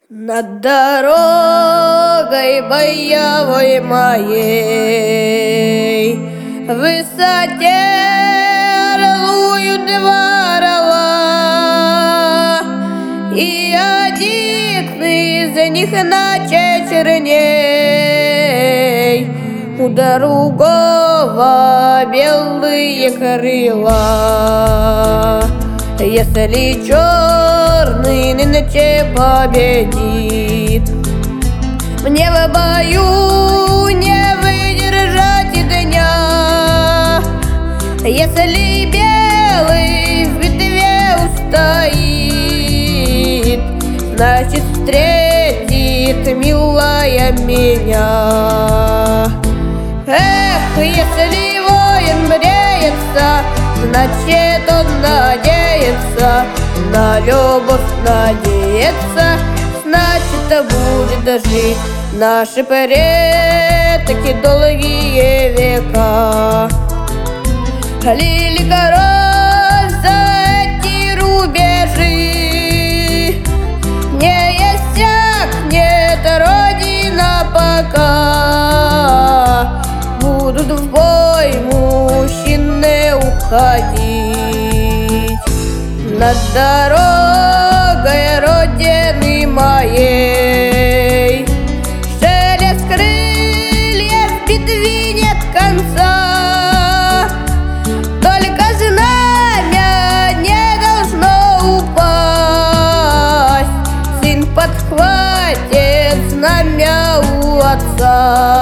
Над дорогой боевой моей в высоте орлуют два орла, и один из них наче черней, у другого белые крыла. Если черный нынче победит, мне в бою не выдержать дня. Если белый в битве устоит, значит встретит милая меня. Эх, если воин бреется, значит он надеется, на любовь надеется, значит будет жить наши предки долгие века. Лили король за эти рубежи, не иссякнет родина пока. Будут в бой мужчины уходить над дорогой родины моей. Шелест крыльев в битве нет конца, только знамя не должно упасть. Сын подхватит знамя у отца.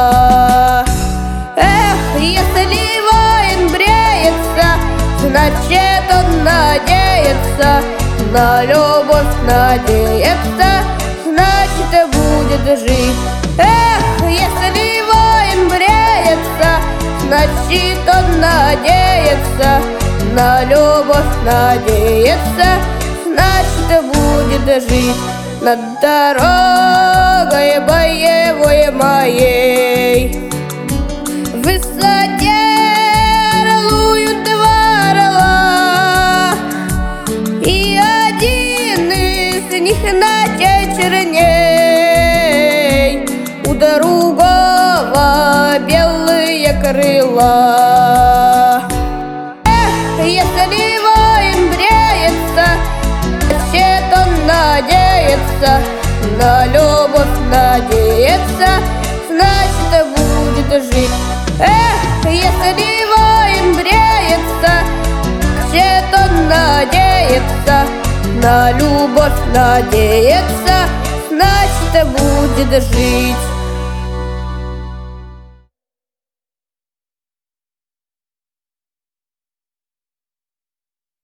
Если воин бреется, значит он надеется, на любовь надеется, значит будет жить. Эх, если воин бреется, значит он надеется, на любовь надеется, значит будет жить. Над дорогой боевой моей в высоте орлуют два орла, и один из них наче черней, у другого белые крыла. Эх, если воин бреется, значит он надеется, на любовь надеется, значит будет жить. Эх, если воин бреется, значит он надеется, на любовь надеется, значит будет жить.